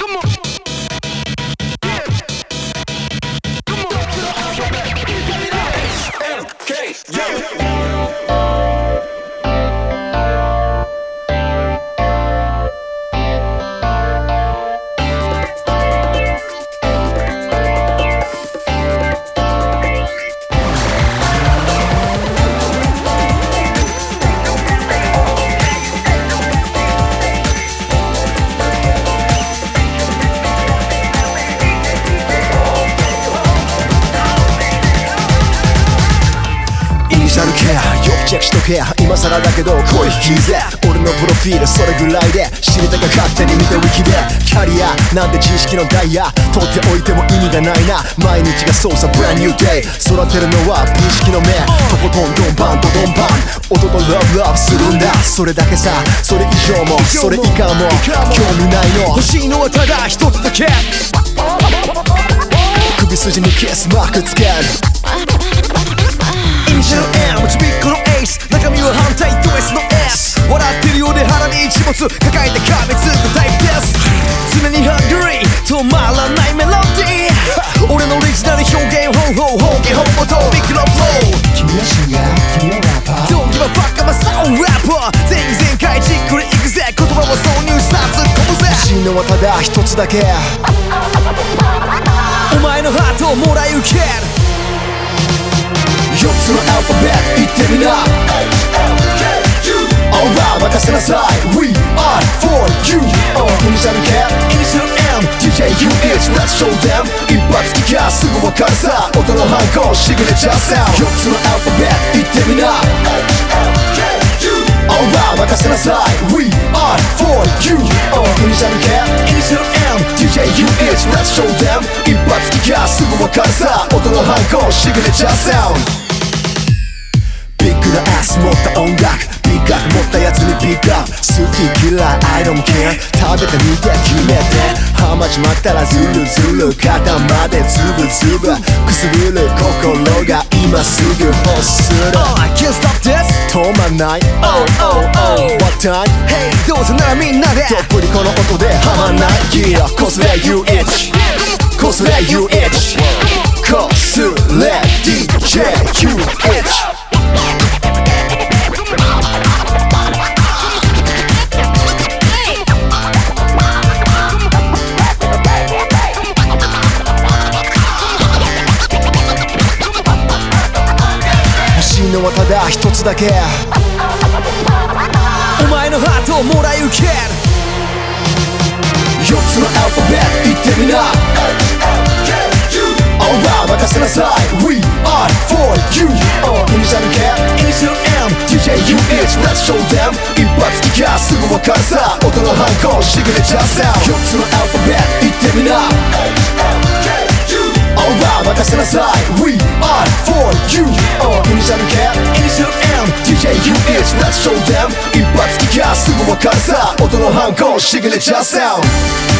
よくチェックしとけ今更だけど声引きぜ俺のプロフィールそれぐらいで知りたか勝手に見てウィキでキャリアなんて知識のダイヤ取っておいても意味がないな毎日がそうさ brand new day 育てるのは美意識の目とことんドンバンとドンバン音とラブラブするんだそれだけさそれ以上もそれ以下も興味ないの欲しいのはただ一つだけ首筋にキスマークつけるイニシャル M ちびっこのエース中身は反対ド S の S 笑ってるようで腹に一物抱えて噛みつくタイプです常にハングリー止まらないメロディー俺のオリジナル表現方法方言本元ビッグローフロー君はシンガー君はラッパー Don't give a fuck I'm a soul rapper 全開じっくりいくぜ言葉を挿入さ突っ込むぜ欲しいのはただ一つだけお前のハートをもらい受ける4つのアルファベット言ってみな Alright 任せなさい We are for you イニシャル K イニシャル M DJUH Let's show them 一発聞きゃすぐわかるさ音の反抗シグネチャーサウンド4つのアルファベット言ってみな Alright 任せなさい We are for you イニシャル K イニシャル M DJUH Let's show them 一発聞きゃすぐわかるさ音の反抗シグネチャーサウンドビッグなアス持った音楽ビッグアップ持ったやつにビッグアップ好き嫌い I don't care 食べてみて決めてハマっちまったらズルズル肩までズブズブくすぶる心が今すぐ欲する I can't stop this 止まんない Oh oh oh What time? Hey どうせならみんなでどっぷりこの音でハマんない Yeah こすれ UH こすれ UH こすれ DJUHのはただ一つだけお前のハートをもらい受ける4つのアルファベット言ってみな Alright 任せなさい We are for you イニシャル K イニシャル M DJUH Let's show them 一発聞きゃすぐわかるさ音の反抗シグネチャーサウンド4つのアルファベット言ってみなAlright 任せなさい We are for you イニシャル K イニシャル M DJUH Let's show them 一発聞きゃすぐわかるさ音の反抗シグネチャーサウンド